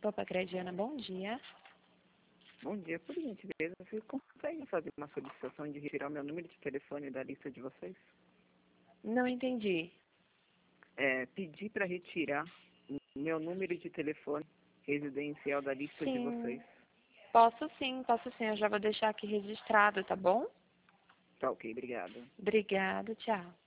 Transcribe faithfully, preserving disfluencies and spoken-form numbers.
Copa Crediana, bom dia. Bom dia, por gentileza, vocês conseguem fazer uma solicitação de retirar o meu número de telefone da lista de vocês? Não entendi. É, pedir para retirar o meu número de telefone residencial da lista de Sim, vocês. posso sim, posso sim. Eu já vou deixar aqui registrado, tá bom? Tá ok, obrigada. Obrigada, tchau.